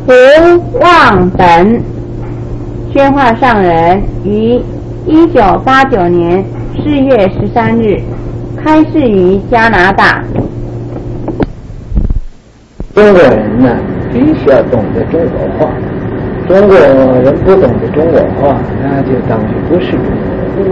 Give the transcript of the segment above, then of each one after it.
胡望等，宣化上人于1989年4月13日开示于加拿大。 中国人呢，必须要懂得中国话。中国人不懂得中国话，那就等于不是中国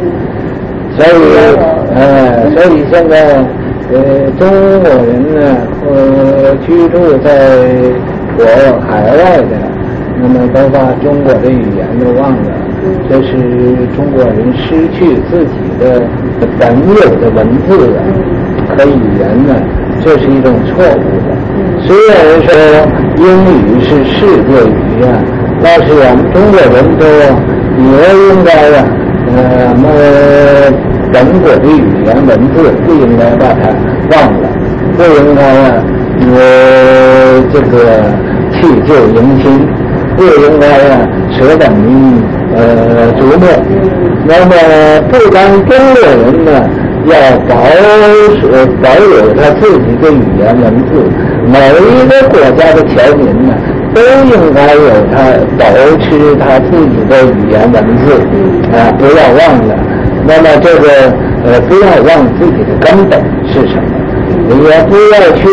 人。所以现在中国人呢，居住在海外的，那么都把中国的语言都忘了，这是中国人失去自己的本有的文字和语言呢，这是一种错误的。虽然说英语是世界语言，但是我们中国人都也应该本国的语言文字不应该把它忘了，不应该这个弃旧迎新，不应该舍本逐末。那么不单中国人呢要保有他自己的语言文字，每一个国家的侨民呢都应该有保持他自己的语言文字，不要忘了。那么这个不要忘自己的根本是什么，也不要去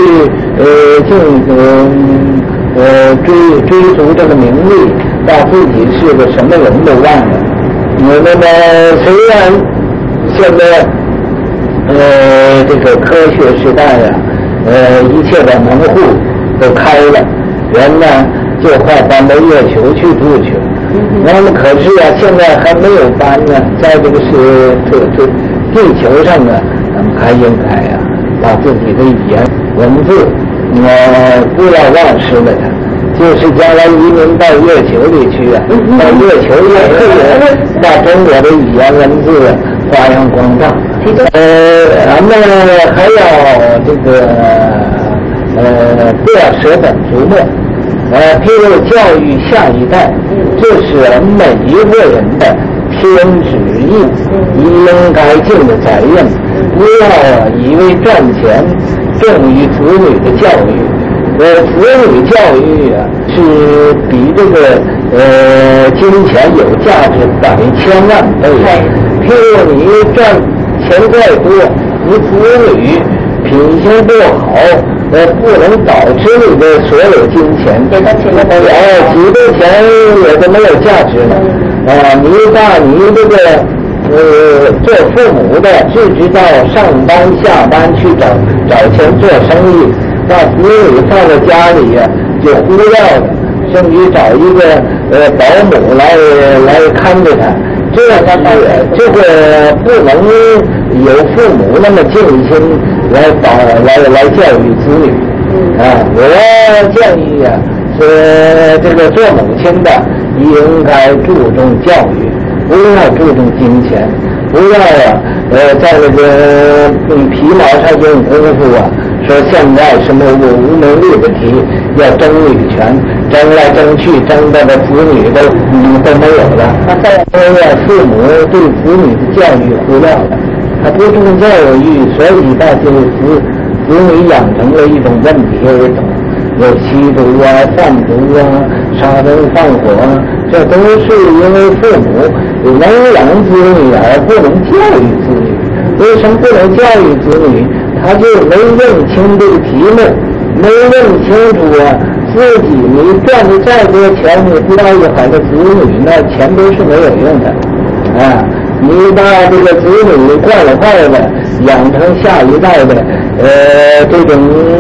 追逐这个名利，把自己是个什么人都忘了。那么虽然现在这个科学时代一切的门户都开了，人呢就快搬到月球去住去了。那么可是现在还没有搬呢，在这个地球上呢，咱们还应该把自己的语言文字不要忘失了它。就是将来移民到月球里去到月球也可以把中国的语言文字发扬光大。咱们还要这个不要舍本逐末，譬如教育下一代，这是每一个人的天职义，应该尽的责任。不要以为赚钱重于子女的教育。子女教育是比这个金钱有价值百千万倍。譬如你赚钱再多，你子女品行不好，不能保持你的所有金钱，几个钱也都没有价值了。你这个做父母的只知道上班下班去找钱做生意，把子女放在家里就忽略了，甚至找一个保姆来看着他，这个不能有父母那么尽心来教育子女。我建议是这个做母亲的应该注重教育，不要注重金钱，不要在那个皮毛上用功夫说现在什么无能力的题要争女权，争来争去，争到的子女都没有了。父母对子女的教育忽略了，他不重教育，所以把这个子女养成了一种问题儿童，有吸毒贩毒杀人放火这都是因为父母能养子女而不能教育子女。为什么不能教育子女？他就没认清这个题目，没认清楚自己你赚的再多钱，你不要有好的子女，那钱都是没有用的你把这个子女惯了坏了，养成下一代的这种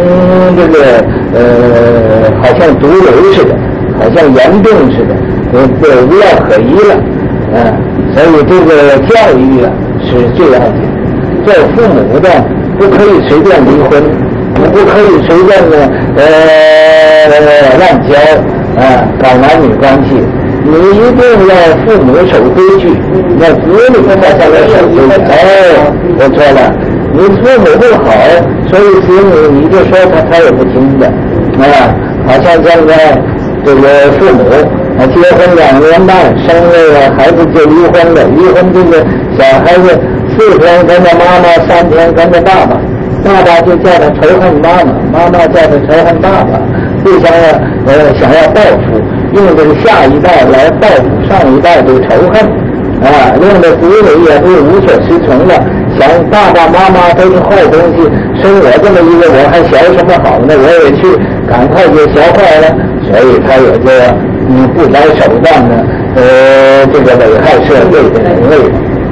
好像毒瘤似的，好像严病似的，无药可医了所以这个教育是最要紧。做父母的不可以随便离婚，不可以随便乱交搞男女关系。你一定要父母守规矩，那子女才在那守规矩。我错了，你父母不好，所以子女你就说他也不听的好像现在这个父母结婚2年半，生了孩子就离婚了，离婚这个小孩子4天跟着妈妈，3天跟着爸爸，爸爸就叫他仇恨妈妈，妈妈叫他仇恨爸爸， 互相想要报复，用这个下一代来报复上一代的仇恨令的子女也会无所适从了，想爸爸妈妈都是坏东西，生我这么一个我还学什么好呢？我也去赶快就学坏了，所以他也就不择手段呢，这个危害社会的人类。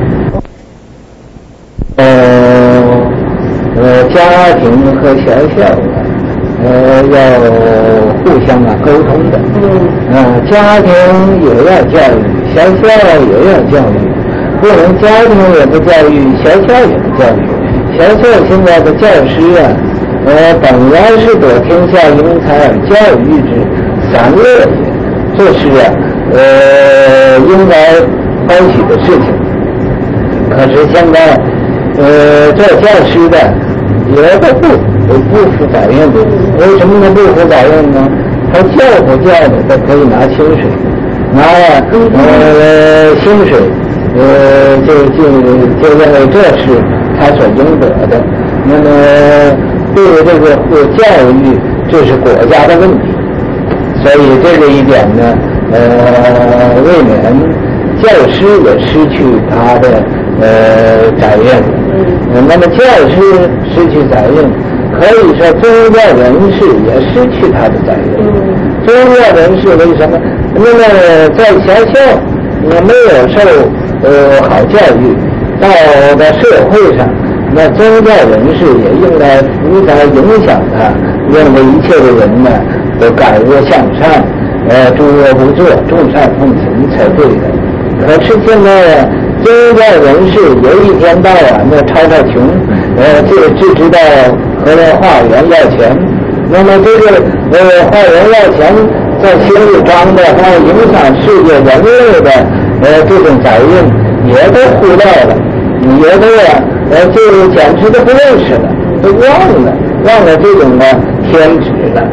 家庭和学校要互相沟通的。家庭也要教育，学校也要教育，不能家庭也不教育，学校也不教育。学校现在的教师本来是得天下英才而教育之，三乐也，这是应该欢喜的事情。可是现在做教师的也都不负责任的，为什么呢？不负责任呢？他教不教的都可以拿薪水，拿薪水，就认为这是他所应得的。那么对于这个教育，这是国家的问题，所以这个一点呢，未免教师也失去他的责任。那么教师失去责任，可以说宗教人士也失去他的责任。宗教人士为什么？那么在学校也没有受好教育，到社会上，那宗教人士也应该负责影响他，认为一切的人呢都改恶向善，诸恶不作，众善奉行才对的。可是现在宗教人士也一天到晚的吵穷，只知道和化缘要钱。那么这个化缘要钱，在心里装的还影响世界人类的这种责任，也都忽略了，也都就简直都不认识了，都忘了这种天职了。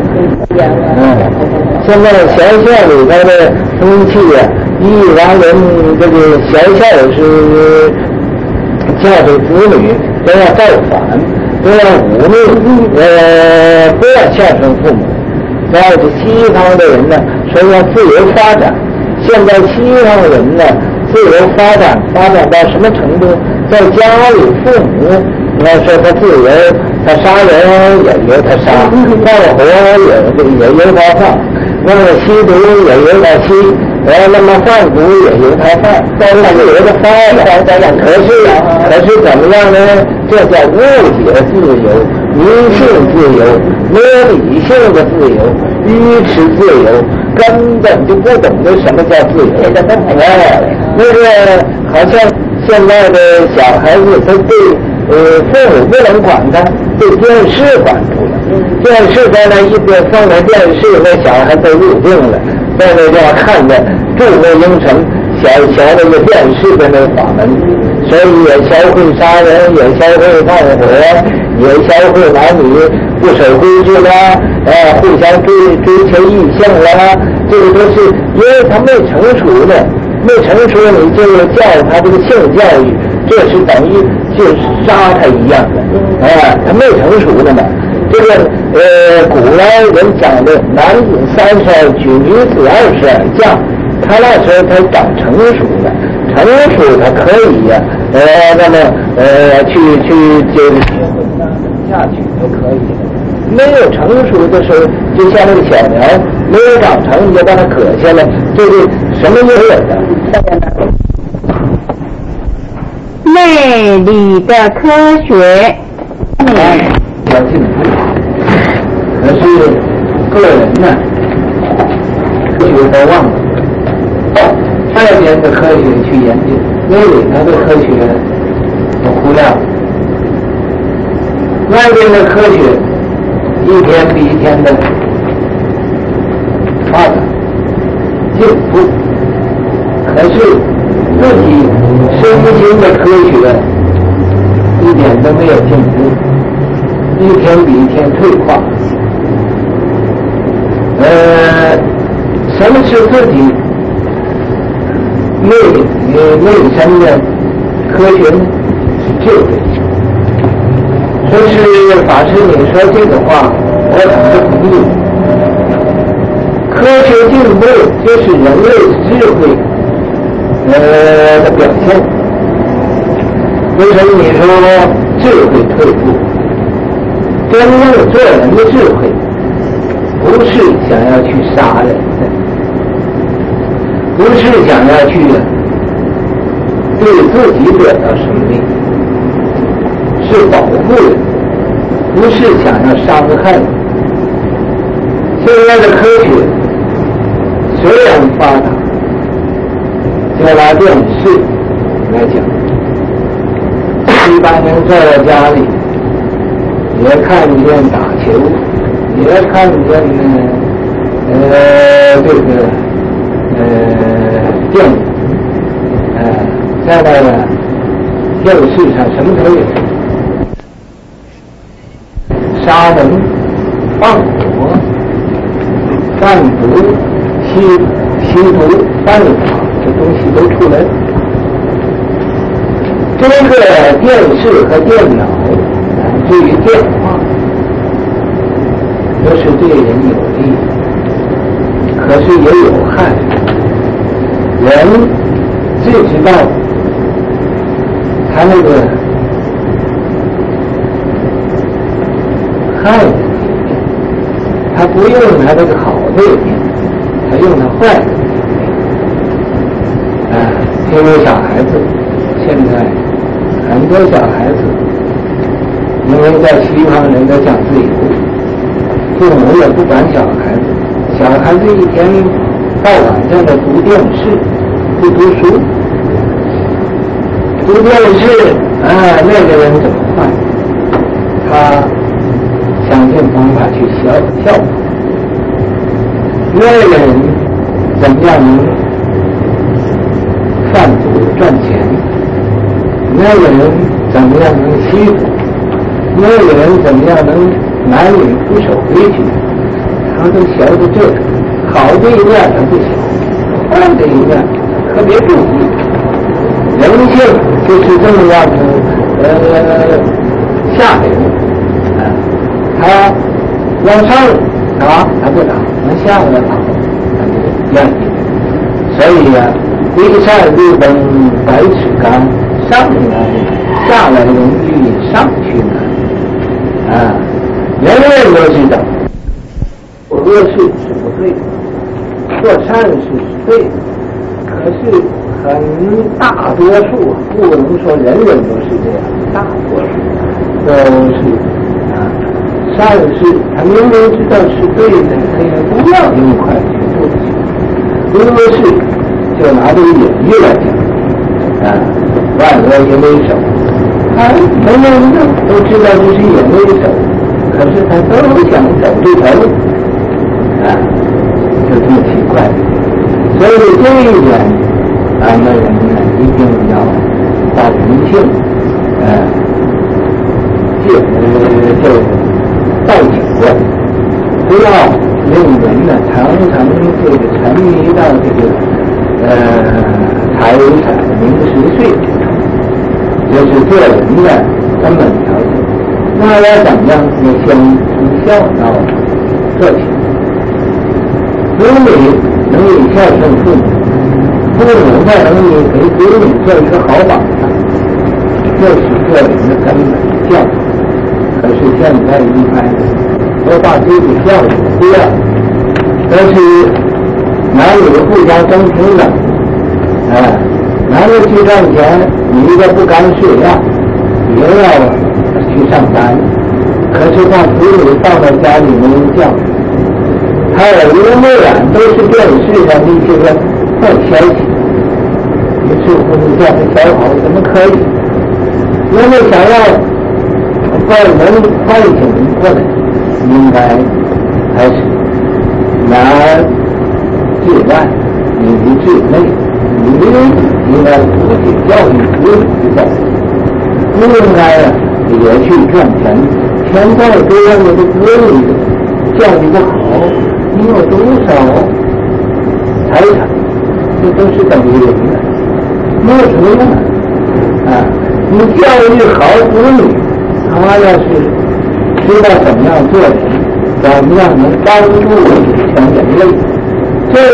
现在学校里头的风气一让人这个学校是教育子女都要造反，都要忤逆，不要孝顺父母。然后西方的人呢说要自由发展，现在西方人呢自由发展到什么程度？在家里父母你要说他自由，他杀人也由他杀，放火也由他放，那么吸毒也由他吸，那么贩毒也由他贩，都是由他发的。可是怎么样呢？这叫误解自由、迷信自由、没有理性的自由、愚痴自由，根本就不懂得什么叫自由。那个好像现在的小孩子，他对父母不能管他，被电视管住了。电视在那一边放在电视，那小孩都入定了，在那地方看着注目英城，小那个电视的那个法门，所以也教会杀人，也教会放火，也教会男女不守规矩啦，互相追求异性啦，这个都是因为他没成熟呢。没成熟，你就教他这个性教育，这是等于就杀他一样的，他没成熟的嘛。这个古来人讲的男子30娶女子20而嫁，他那时候他长成熟了，成熟他可以那么去就下去都可以的。没有成熟的时候，就像那个小苗没有长成，你就把它割下来，这个什么也有的。 内里的科学， 要进步。可是个人呢，科学都忘了，外边的科学去研究，内里头的科学都忽略了。外边的科学一天比一天的发展进步，可是自己身心的科学一点都没有进步，一天比一天退化。什么是自己内身的科学呢？是智慧。说是法师你说这个话，我很不同意。 进步就是人类智慧的表现。为什么你说智慧退步？真正做人的智慧，不是想要去杀人的，不是想要去对自己得到胜利，是保护人，不是想要伤害人。现在的科学虽然发达，就拿电视来讲，一般人坐在家里也看见打球，也看见这个电影，在那个电视上什么都有，杀人、放火、贩毒、吸毒、犯法，这东西都出来了。这个电视和电脑至于电话都是对人有利，可是也有害。人最知道他那个害的一面，他不用他那个好的一面，他用他坏的一面。因为小孩子现在很多小孩子，因为在西方人都讲自由，父母也不管小孩子，小孩子一天到晚上的读电视，不读书，读电视那个人怎么坏？他想尽方法去效果。那个人怎么样能贩毒赚钱？那个人怎么样能欺负？那个人怎么样能男女不守规矩？他都晓得这个好的一面他不晓，坏的一面特别注意。人性就是这么样的下流，他往上打他不打，往下来打他就愿意。所以归善入灯百尺竿，上来下来容易，上去难。人人都知道做事是不对的，做善事是对的，可是很大多数，不能说人人都是这样，大多数都是善事，他明明知道是对的，他也不要那么快去做去。多是就拿这个隐喻来讲，万恶淫为首，人人都知道这是淫为首，可是他都想走这条路，就这么奇怪。所以这一点，咱们人呢一定要到人性，就报警过，不要令人呢常常这个沉迷到这个财产名实税，就是做人的根本条件。那要怎么样？要先从孝道做起。子女能以孝顺父母，父母再能以给子女做一个好榜样，这是做人的根本教育。可是现在一般都把这个教育忽略了，都是男女互相争平等，男的去赚钱，女的不干事呀，也要去上班。可是把子女放到家里没人教育，他耳濡目染都是电视上的一些个坏消息，你似乎你这样的教好怎么可以？因为想要能唤醒过来，应该还是男治外，女治内，女应该多去教育子女教育，不应该也去赚钱。现在这样的子女教育不好，你有多少财产，这都是等于零的，没有什么用你教育好子女，他要是知道怎么样做人，怎么样能帮助全人类，这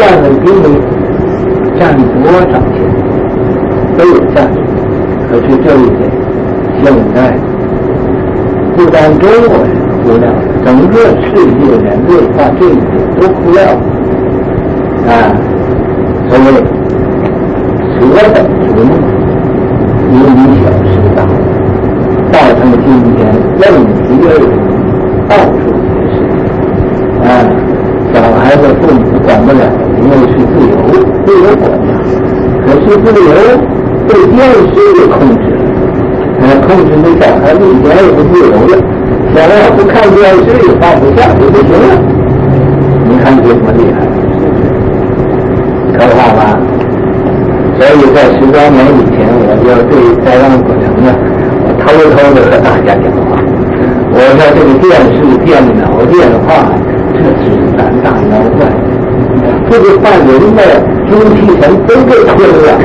价格比你占多少钱都有价值。可是这一点现在不单中国人忽略，整个世界人类把这一点都忽略了啊！所以舍本逐末，以小失大，造成今天问题的到处皆是啊！小孩子父母管不了，因为是自由管的，可是自由被电视给控制了，控制那小孩子一点也不自由了。小孩不看电视也放不下就不行了。你看这么厉害，可怕吧？所以在10多年以前，我就对台湾古城呢，我偷的和大家讲话。我说这个电视、电脑、电话，这是咱大妖怪，这个把人的精气神都给吞了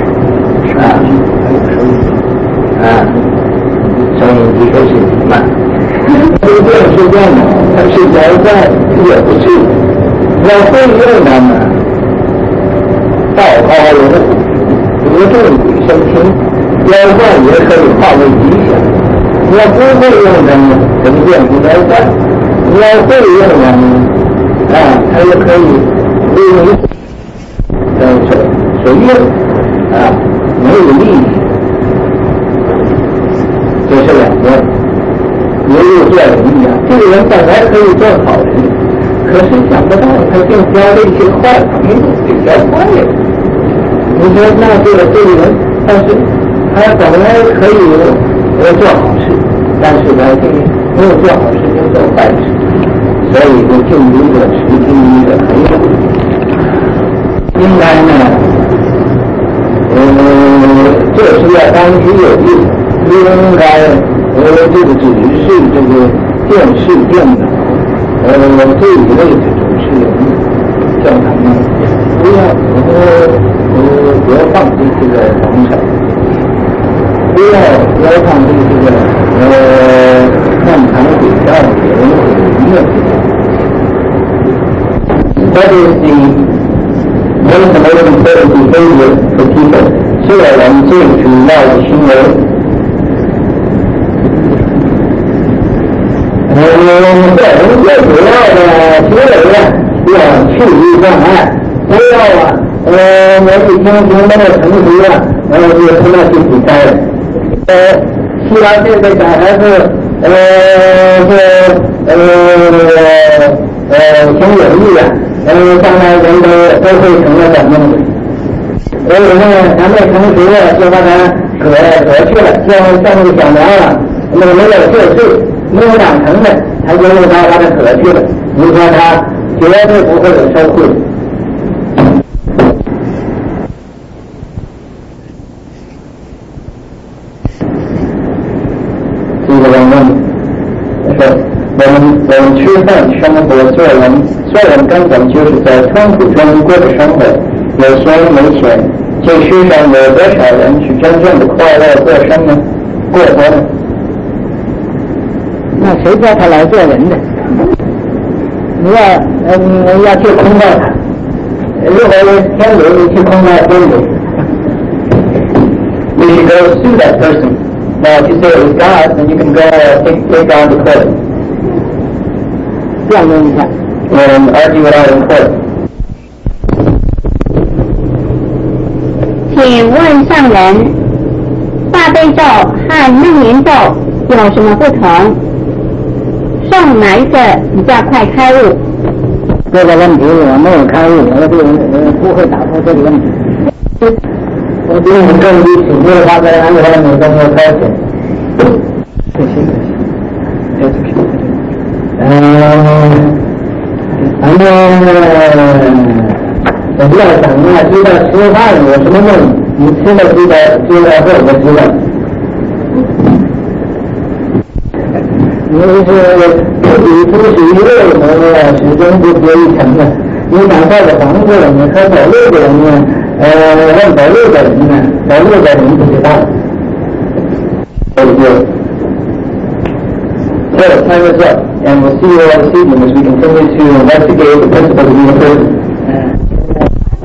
收音机可是慢，这个电视电脑它是妖怪也不是，要会用它们，道高龙虎，得众鬼生听，妖怪也可以化为吉祥。你要不会用它们，怎么变成妖怪？你要会用它们，它也可以为你所用没有利益。这是两个，犹如做人一样，这个人本来可以做好人，可是想不到他竟交了一些坏朋友，给交坏了。你说那这个人，但是他本来可以做好事，但是呢，这个没有做好事就做坏事，所以就近于者时，近于者很有。应该呢，这是要当局有力。应该这个只是这个电视电脑这一类的主持人，叫他们不要放弃这个农场，不要放弃这个漫谈轨道人混的。That is the most important behavior for people， 是我们最主要的行为。最主要的行为要去除障碍，不要年纪轻轻没有成熟就不要去比赛了。希望这个小孩子挺有意的，将来人都会成了咱们的。还没成熟就把他搁去了，像那个小苗没有这岁。没有长成的，他就把它搁去了。你说他绝对不会有收获。这个人问说，我们吃饭、生活、做人根本就是在痛苦中过的生活，有钱没钱，这世上有多少人是真正的快乐过生呢？过活呢？那谁叫他来做人的？你要去空待他，如果天理你去空待天理。You should go sue that person. Now, if you say it was God, then you can go take God to court. 辩论一下 and argue it out in court. 请问上人，大悲咒和楞严咒有什么不同？诵哪一个比较快开悟？ 这个问题我没有开悟，我不会答复这个问题。我比你更低，请问他在安排你都没有开始。可惜。反正我不要想知道吃饭有什么用，你吃了知道或者知道。你是自己出去娱乐的始终不跌一层的。你想盖个房子，你和走路的人呢？问走路的人呢？走路的人不知道。So, time is up, and we'll see you all this evening as we continue to investigate the principles of universalism.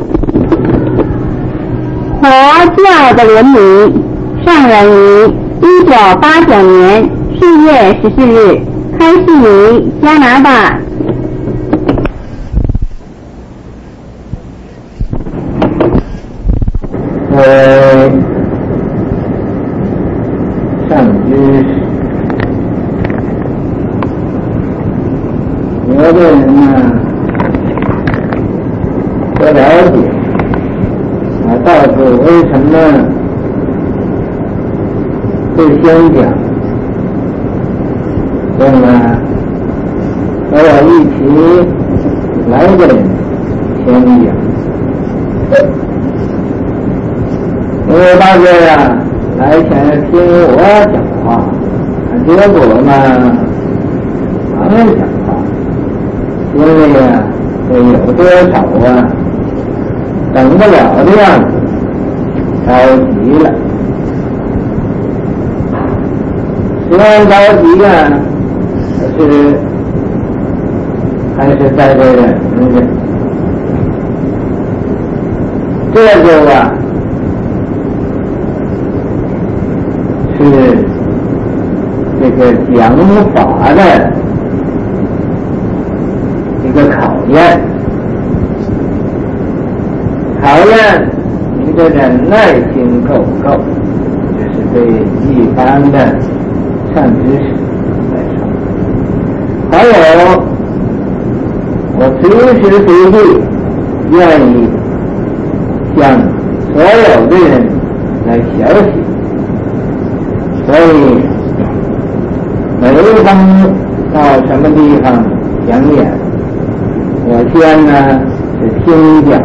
教的伦理，上人于1989年4月14日开示于加拿大。 上知识，有的人呢不了解到底为什么会先讲，那么和我一起来的人先讲，因为大家呀来想听我讲话，结果呢旁人讲话，因为呀有多少等不了的样子，着急了。虽然着急还是在这忍着，这就是这个讲法的一个考验，考验你的忍耐心够不够，这是对一般的善知识来说。还有我随时随地愿意向所有的人来学习，所以每一方到什么地方讲演，我先呢是听讲，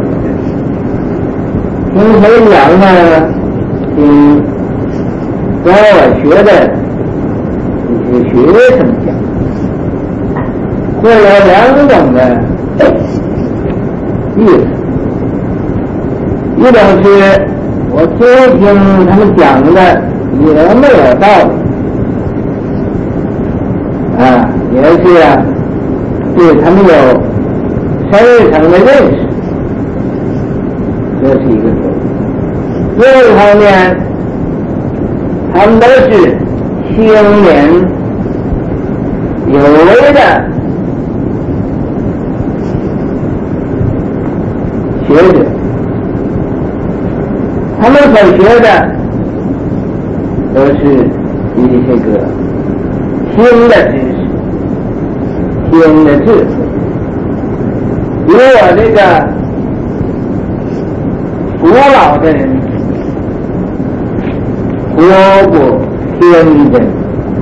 听谁讲呢？听跟我学的这些学生讲，会有两种的意思，一种是我听听他们讲的有没有道理也是对他们有深层的认识，这是一个错。另一方面，他们都是青年有为的学者，他们所学的都是以这个新的知识、新的智慧，比我这个古老的人活过天真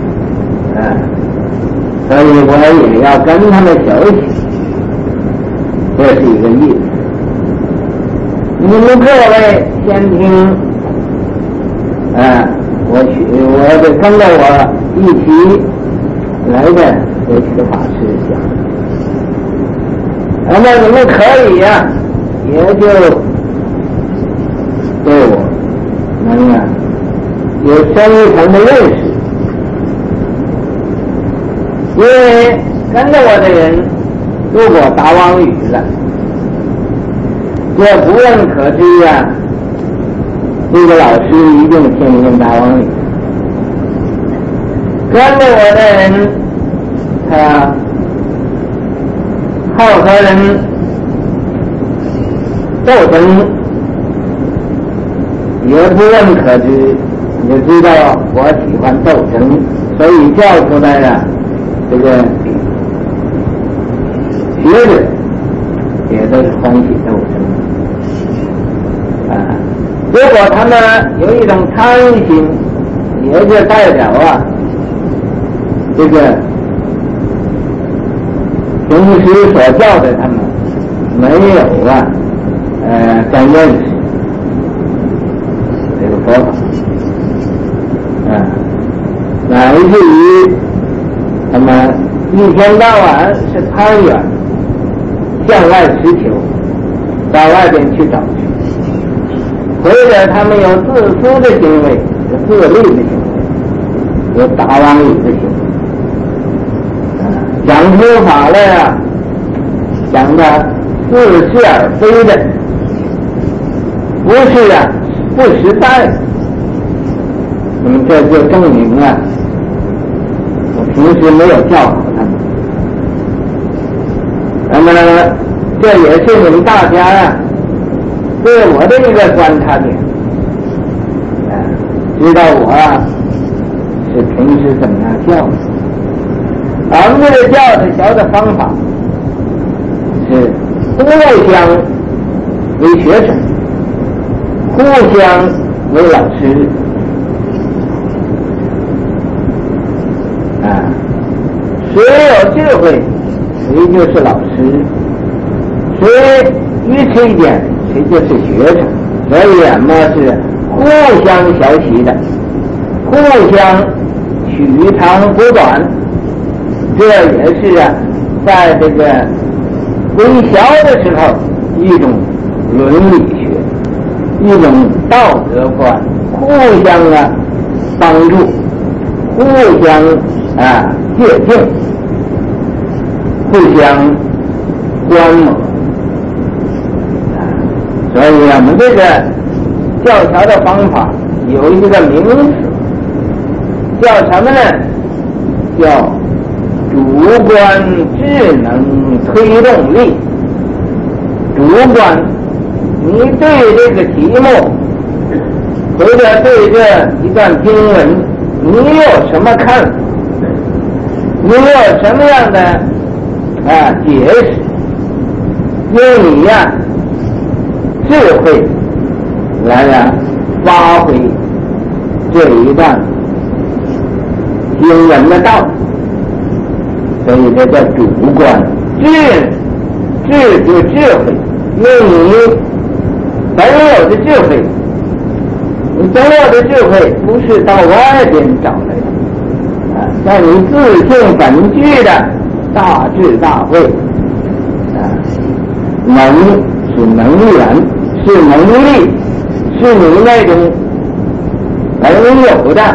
所以我也要跟他们学习，这是一个意思。你们各位先听我得跟着我一起来的学习的法师讲，那么你们可以也就对我能有深层的认识，因为跟着我的人如果打妄语了，这不问可知这个老师一定天天打妄语。跟着我的人他好和人斗争，也不问可知，你就知道我喜欢斗争，所以叫出来这个学者也都是欢喜斗争如果他们有一种贪心，也就代表这个平时所教的他们没有真认识这个佛法乃至于他们一天到晚是攀缘，向外持求，到外边去找去，或者他们有自私的行为，有自利的行为，有打妄语的行为讲出法来讲的似是而非的，不是不实在。那么这就证明啊，我平时没有教好他们。那么这也是你们大家啊对我的一个观察点，知道我啊是平时怎么样教的。俺们这个教的学的方法是互相为学生，互相为老师。谁有智慧，谁就是老师；谁愚痴一点，谁就是学生。所以俺们是互相学习的，互相取长补短。这也是啊，在这个微小的时候一种伦理学，一种道德观，互相啊帮助，互相啊借鉴，互相观摩。所以我们这个教条的方法有一个名词，叫什么呢？叫主观智能推动力。主观，你对这个题目或者对这一段经文，你有什么看法？你有什么样的解释？用你呀智慧来发挥这一段经文的道理。所以这叫主观，智就智慧，用你本有的智慧。你本有的智慧不是到外边找来的，在你自性本具的大智大慧。能是能源，是能力，是你那种本有的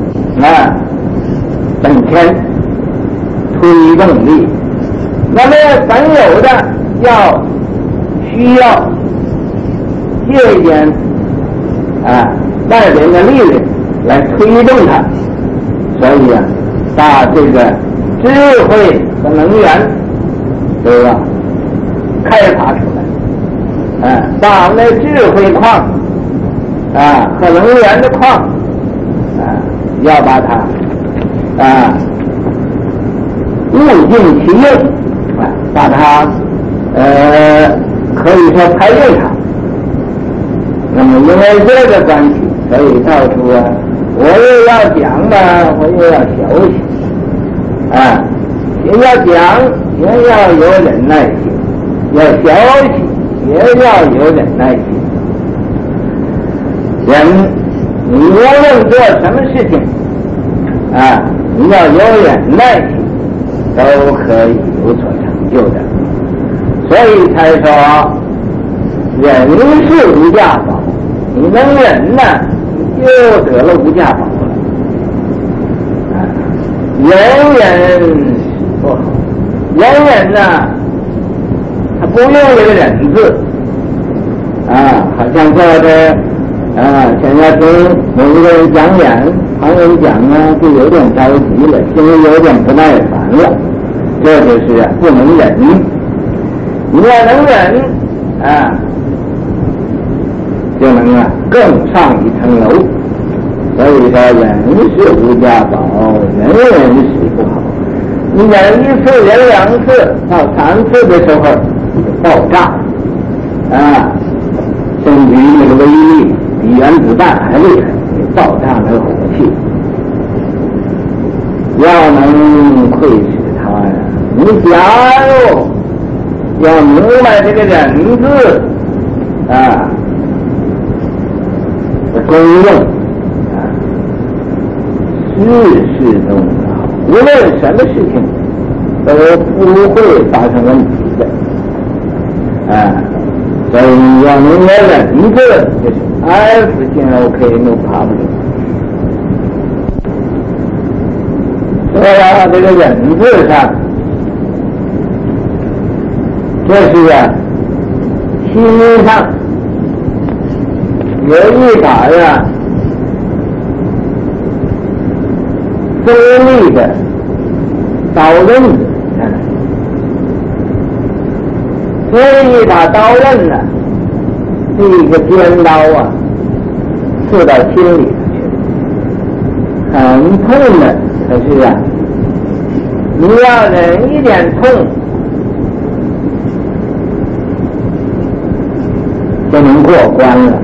本钱推动力。那么本有的需要借一点外边的力量来推动它。所以啊，把这个智慧和能源都要开发出来，把那智慧矿和能源的矿要把它物尽其用，把它可以说开用它。那么因为这个关系，所以到处我又要讲嘛，我又要学习也要讲，也要有忍耐心，要学习，也要有忍耐心。人你无论做什么事情你要有忍耐心，都可以有所成就的。所以才说忍是无价宝，你能忍呢，你就得了无价宝了。忍不好，忍呢他不用这个忍字好像说的现在跟某一个人讲演，旁人讲就有点着急了，心里有点不耐烦了。这就是不能忍。你要能忍就能更上一层楼。所以说忍是无价宝，忍是不好。你忍一次，忍两次，到三次的时候就爆炸甚至于那个威力比原子弹还厉害，爆炸那个火气。要能会使它你假如要明白这个忍字的功用事事都好，无论什么事情都不会发生问题的所以你要明白忍字就是 everything okay no problem。说到这个忍字上，这是心上有一把呀锋利的刀刃子，这一把刀刃呢，是一个尖刀啊，刺到心里头去，很痛的。可是啊，你要忍一点痛，就能过关了。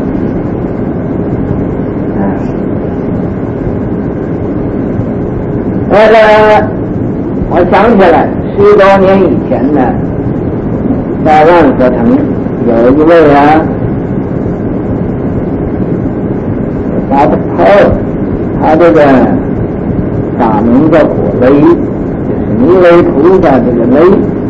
那个，我想起来10多年以前呢，在万和城有一位啊，巴特炮，他这个法名叫火雷，就是弥勒菩萨这个雷。